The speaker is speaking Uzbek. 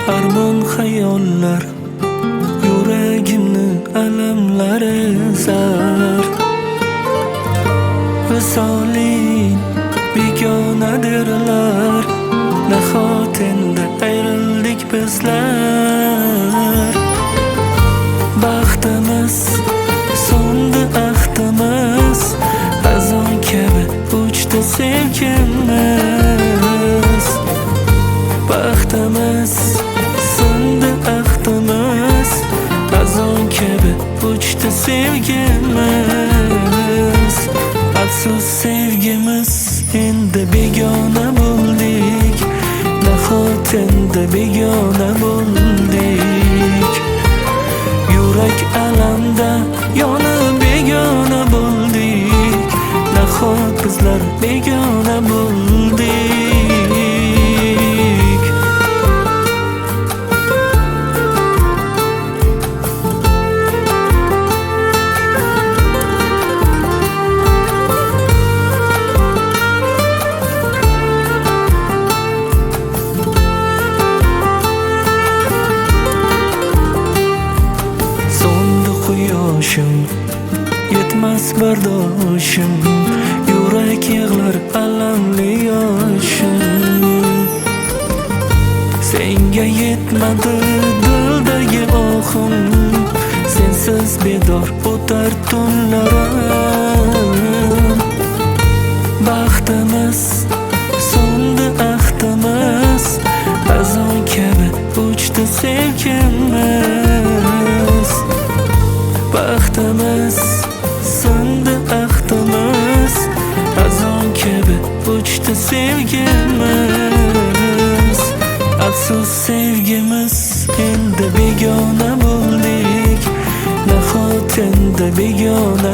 armon xayollar, yuragimni alamlari ezar. Visoling begonadirlar, nahot endi ayrildik bizlar. Baxtimiz so'ndi, ahdimiz azon kabi uchdi sevgimiz. Baxtimiz so'ndi, ahdimiz azon kabi uchdi sevgimiz. Afsus sevgimiz, endi begona bo'ldik, nahot endi begona bo'ldik. Yurak alamda yonib begona bo'ldik, nahot bizlar begona bo'ldik. Yetmas bardoshim, yurak yig'lar alamli yoshim. Senga yetmadi dildagi ohim, sensiz bedor o'tar tunlarim. Baxtimiz so'ndi, ahdimiz azon kabi uchdi sevgimiz. Baxtimiz so'ndi, ahdimiz azon kabi uchdi sevgimiz. Afsus sevgimiz, endi begona bo'ldik, nahot endi begona